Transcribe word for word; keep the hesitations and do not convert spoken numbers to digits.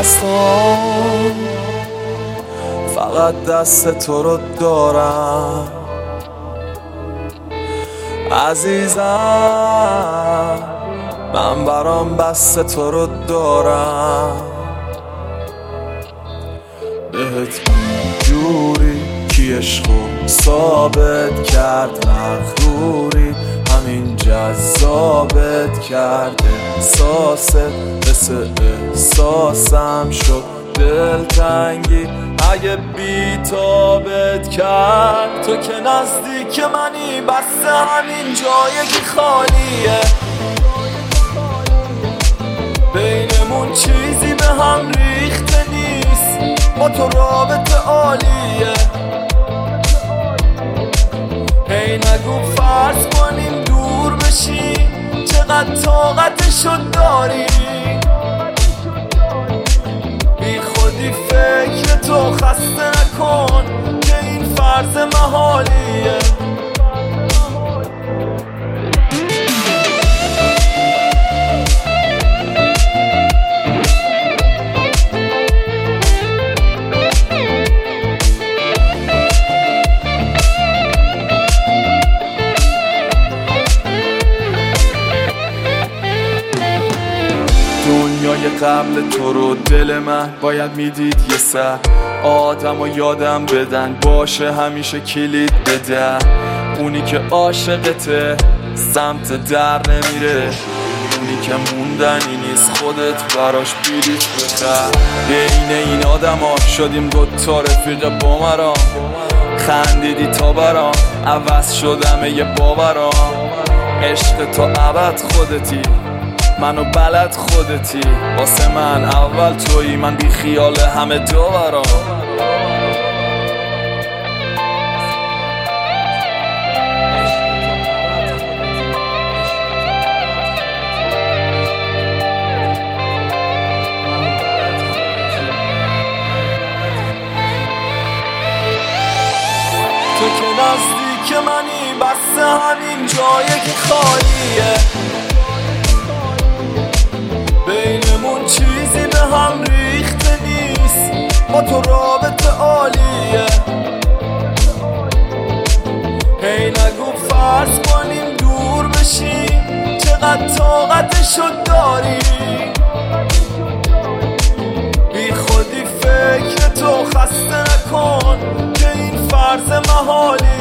دستان فقط دست تو رو دارم عزیزم، من برام بس تو رو دارم. بهت جوری کی عشقو ثابت کرد مغروری، همین جذابت کرد احساست مثل احساسم شد دلتنگی اگه بیتابت کرد. تو که نزدیک منی بس همین جایی که خالیه، بینمون چیزی به هم ریخته نیست، با تو رابطه عالیه. هی نگو فرض کنیم دور بشیم، چقدر طاقتشو داری، بی خودی فکر تو خسته نکن که این فرض محالیه. دنیای قبل تو رو دل من باید میدید یه سر آدم و یادم بدن، باشه همیشه کلید بده. اونی که عاشقته سمت در نمیره، اونی که موندنی نیست خودت براش بلیط بخر. بین این آدم ها شدیم دوتا رفیق با مرام، خندیدی تا برام عوض شدم یه باورام. عشق تو ابد خودتی، منو بلد خودتی، واسه من اول تویی، من بی خیال همه داورام. تو که نزدیک منی بس همین جایی که خالیه، بینمون چیزی به هم ریخته نیست، با تو رابطه عالیه. هی نگو فرض کنیم دور بشیم، چقدر طاقتشو داری، بی خودی فکر تو خسته نکن که این فرض محالی.